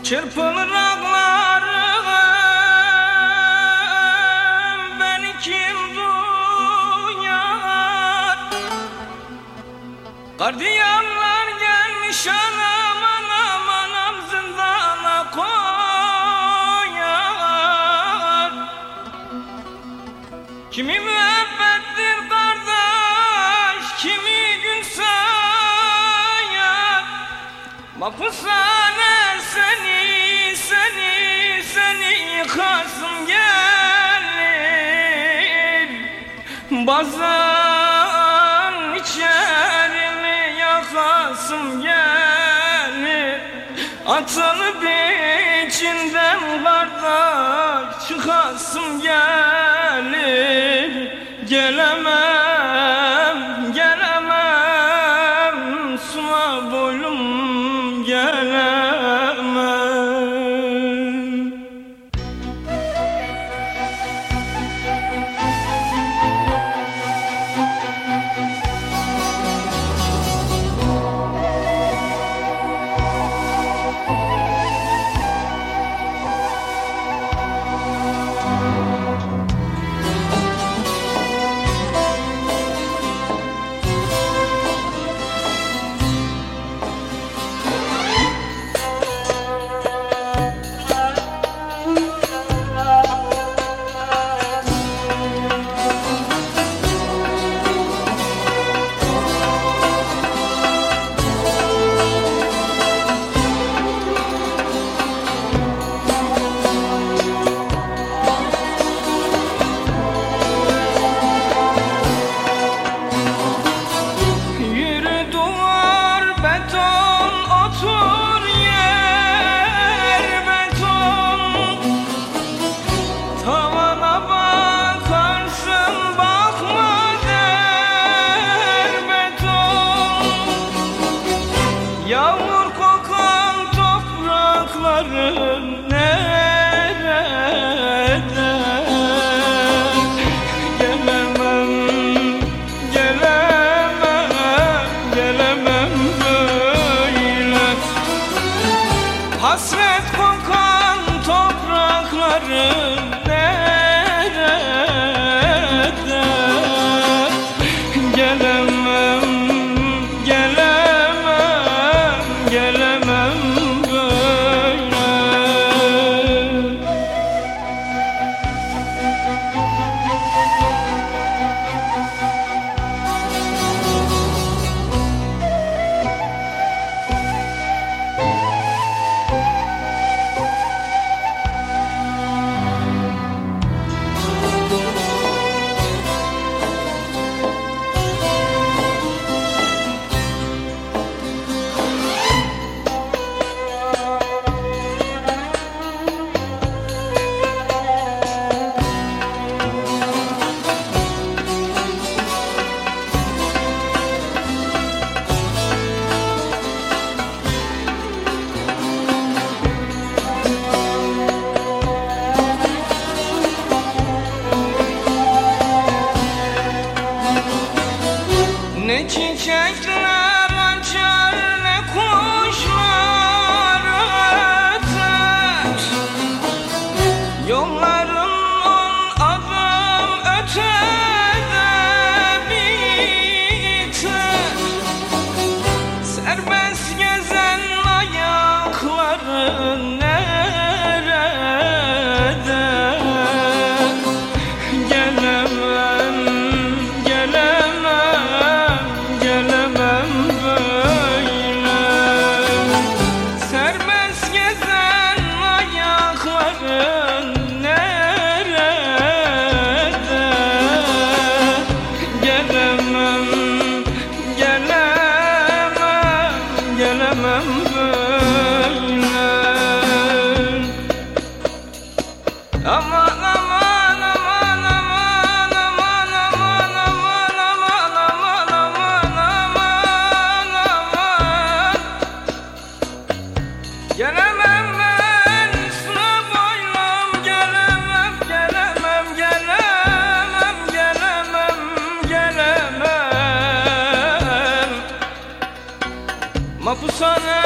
Çırpınır ağlarım, beni kim duyar? Gardiyanlar gelmiş anam anam anam, zindana koyar. Kimi müebbettir kardeş, kimi gün sayar. Mahpushane seni yıkarsın gelir. Bazen içerimi yakasım gelir. Atılıp içinden kardeş çıkasım gelir. Gelemem, gelemem, suma boylum gelemem. Yağmur kokan toprakların nerede? Gelemem, gelemem, gelemem böyle. Hasret kokan toprakların nerede? Gelemem, gelemem böyle. Ne çiçekler açar, ne kuşlar öter. Yolların 10 adım ötede biter. Serbest gezen ayakların nerede? Gelemem, gelemem, gelemem böyle. Serbest gezen ayakların nerede? Gelemem, gelemem, gelemem böyle. Aman aman aman aman aman aman aman aman aman aman aman aman. Gelemem ben üstüne boylum, gelemem, gelemem, gelemem, gelemem, gelemem. Mahpushane